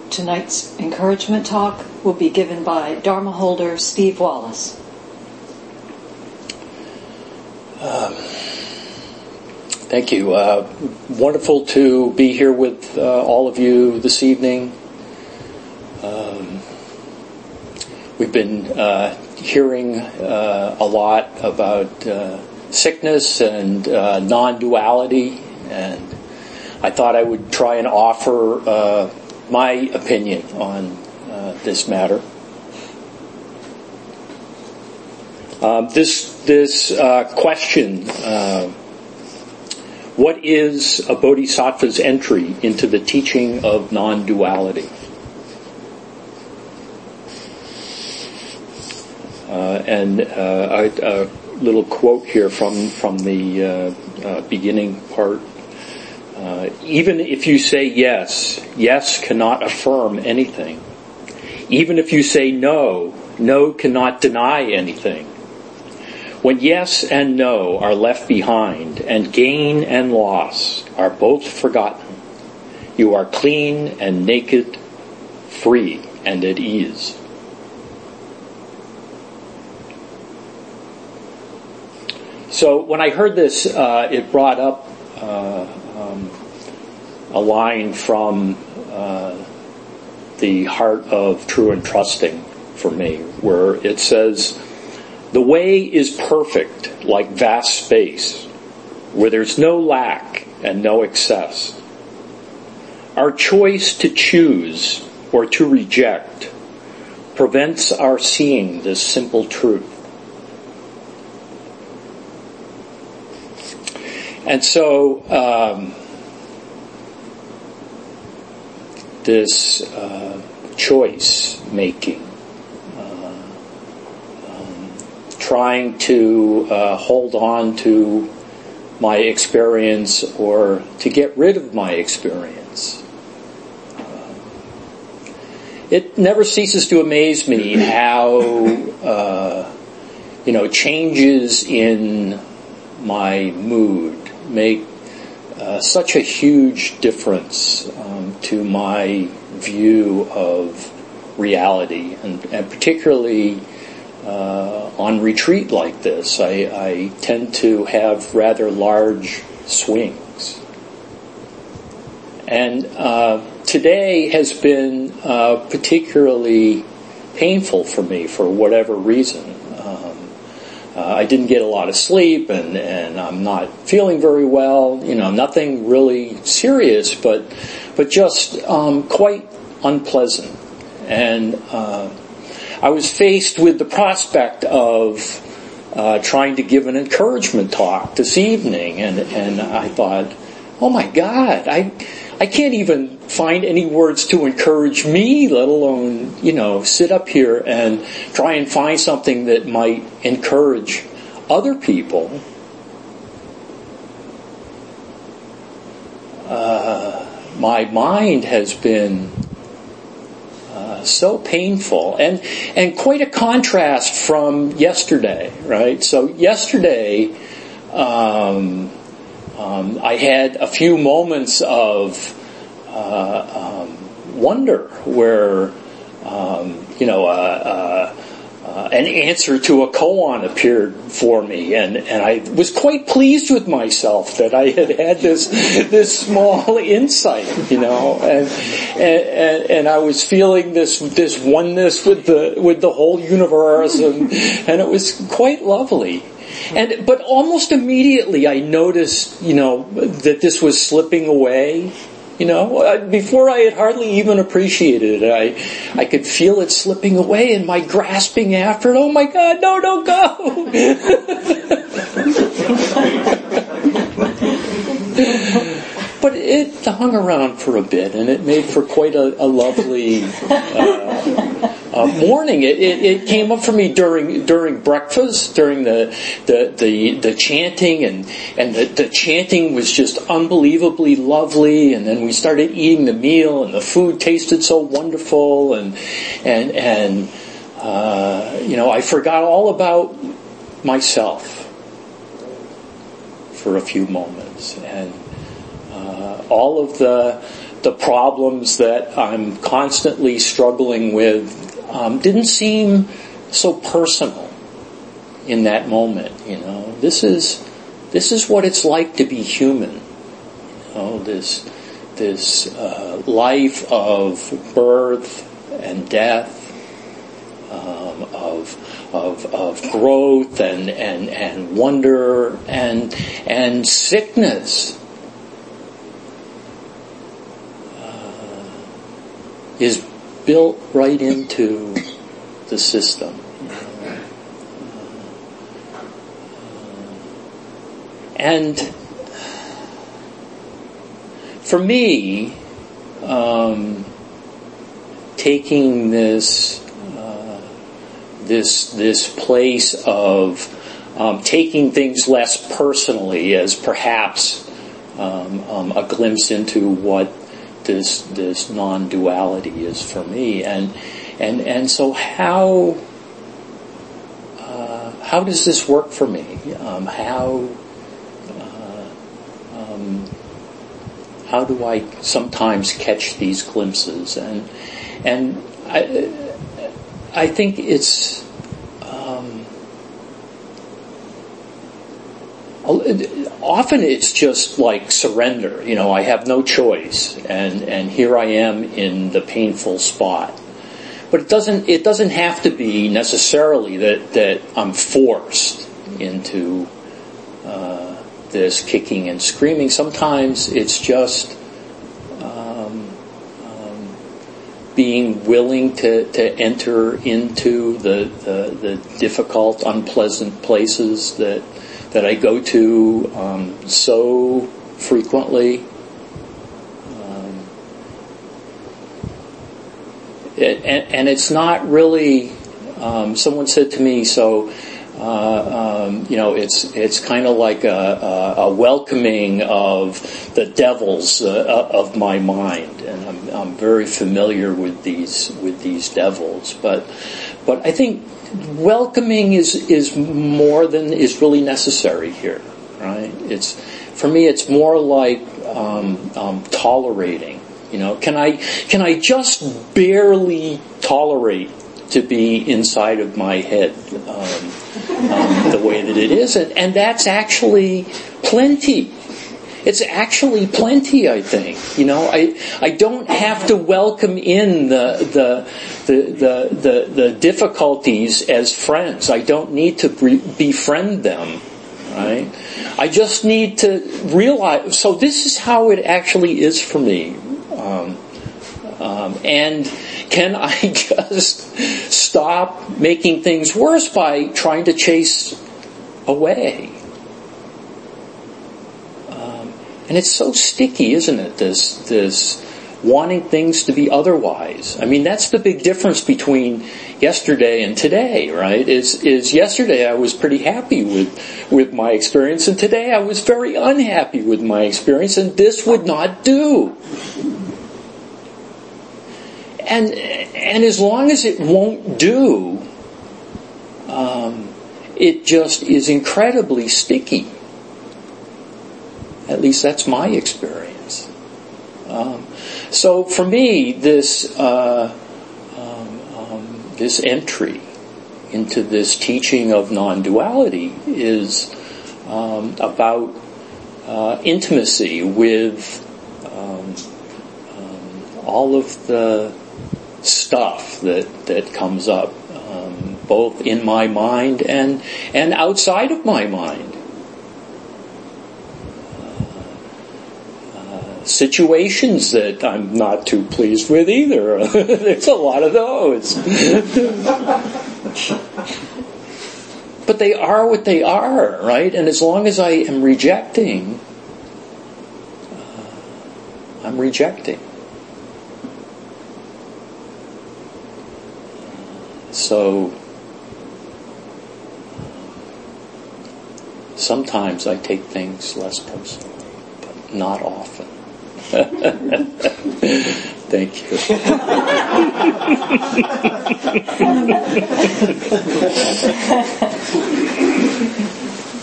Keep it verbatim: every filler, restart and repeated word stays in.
Tonight's encouragement talk will be given by Dharma holder Steve Wallace. Um, thank you. Uh, wonderful to be here with uh, all of you this evening. Um, we've been uh, hearing uh, a lot about uh, sickness and uh, non-duality, and I thought I would try and offer uh, my opinion on uh, this matter. Um, this this uh, question, uh, what is a bodhisattva's entry into the teaching of non-duality? Uh, and uh, a, a little quote here from from the uh, uh, beginning part. Uh, even if you say yes, yes cannot affirm anything. Even if you say no, no cannot deny anything. When yes and no are left behind, and gain and loss are both forgotten, you are clean and naked, free and at ease. So when I heard this, uh, it brought up uh, um, a line from uh, the Heart of True and Trusting for me, where it says, "The way is perfect like vast space, where there's no lack and no excess. Our choice to choose or to reject prevents our seeing this simple truth." And so, um, this uh, choice making, uh, um, trying to uh, hold on to my experience or to get rid of my experience. Uh, it never ceases to amaze me how, uh, you know, changes in my mood make uh, such a huge difference um, to my view of reality, and, and particularly uh, on retreat like this, I, I tend to have rather large swings. And uh, today has been uh, particularly painful for me for whatever reason. Uh, I didn't get a lot of sleep, and, and I'm not feeling very well. You know, nothing really serious, but but just um, quite unpleasant. And uh, I was faced with the prospect of uh, trying to give an encouragement talk this evening, and and I thought, oh my God, I I can't even find any words to encourage me, let alone, you know, sit up here and try and find something that might encourage other people. Uh, my mind has been uh, so painful, and and quite a contrast from yesterday, right? So yesterday, um, um, I had a few moments of Uh, um, wonder where, um, you know, uh, uh, uh, an answer to a koan appeared for me, and, and I was quite pleased with myself that I had had this this small insight, you know, and and, and I was feeling this this oneness with the with the whole universe, and and it was quite lovely. And but almost immediately I noticed, you know, that this was slipping away. You know, before I had hardly even appreciated it, I, I could feel it slipping away, and my grasping after it. Oh my God, no, don't go! But it hung around for a bit, and it made for quite a, a lovely uh, uh, morning. It, it, it came up for me during during breakfast, during the the the, the chanting, and and the, the chanting was just unbelievably lovely. And then we started eating the meal, and the food tasted so wonderful, and and and uh, you know, I forgot all about myself for a few moments, and Uh, all of the the problems that I'm constantly struggling with um, didn't seem so personal in that moment. You know, this is this is what it's like to be human. You know, this this uh, life of birth and death, um, of of of growth and and and wonder and and sickness. Is built right into the system. And for me, um, taking this uh, this this place of um, taking things less personally as perhaps um, um, a glimpse into what this this non-duality is for me, and and and so how uh, how does this work for me? Um, how uh, um, how do I sometimes catch these glimpses? And and I I think it's um, often it's just like surrender. You know, I have no choice, and, and here I am in the painful spot. But it doesn't it doesn't have to be necessarily that, that I'm forced into uh, this kicking and screaming. Sometimes it's just um, um, being willing to, to enter into the, the the difficult, unpleasant places that that I go to um, so frequently. Um, it, and, and it's not really, um, someone said to me, so, uh, um, you know, it's it's kind of like a, a, a welcoming of the devils uh, of my mind. And I'm, I'm very familiar with these with these devils. But, but I think welcoming is, is more than is really necessary here, right? It's, for me, it's more like um, um, tolerating. You know, can I can I just barely tolerate to be inside of my head um, um, the way that it is, and, and that's actually plenty. It's actually plenty, I think. You know, I I don't have to welcome in the the the the the, the difficulties as friends. I don't need to be, befriend them, right? I just need to realize. So this is how it actually is for me. Um, um, and can I just stop making things worse by trying to chase away? And it's so sticky, isn't it? This, this wanting things to be otherwise. I mean, that's the big difference between yesterday and today, right? Is, is yesterday I was pretty happy with, with my experience, and today I was very unhappy with my experience, and this would not do. And, and as long as it won't do, um, it just is incredibly sticky. At least that's my experience. Um, so for me, this uh, um, um, this entry into this teaching of non-duality is um, about uh, intimacy with um, um, all of the stuff that that comes up, um, both in my mind and and outside of my mind. Situations that I'm not too pleased with either. There's a lot of those. But they are what they are, right? And as long as I am rejecting, uh, I'm rejecting. So sometimes I take things less personally, but not often. Thank you.